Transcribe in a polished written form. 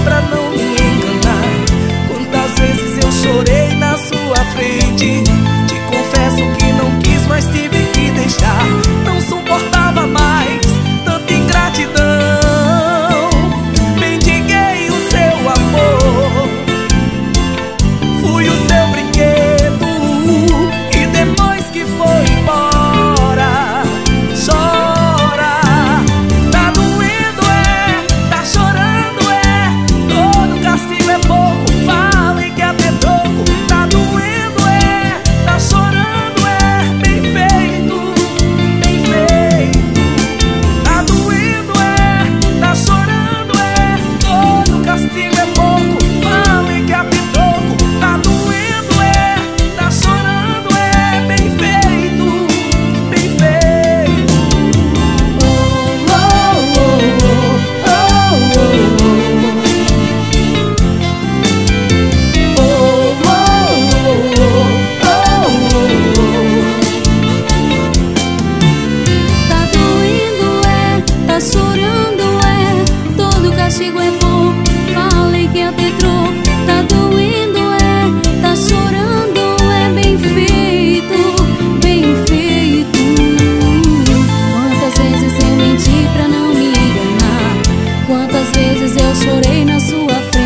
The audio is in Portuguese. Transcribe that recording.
pra não me enganar. Quantas vezes eu chorei na sua frente. Te confesso que não quis, mas tive que deixar. Não suportava mais tanta ingratidão. Mendiguei o seu amor, fui o seu brinquedo, e depois que foi embora, chora. Tá doendo, tá chorando, todo castigo é pouco. Falem que até troco. Tá doendo, tá chorando, bem feito, bem feito. Tá doendo, tá chorando, todo castigo é pouco. Falem que até troco. Tá doendo, tá chorando, bem feito, bem feito. Oh, oh, oh, oh, Tá doendo, tá chorando, todo castigo é pouco. Falei que eu te troco. Tá doendo, tá chorando, bem feito, bem feito. Quantas vezes eu menti pra não me enganar. Quantas vezes eu chorei na sua frente.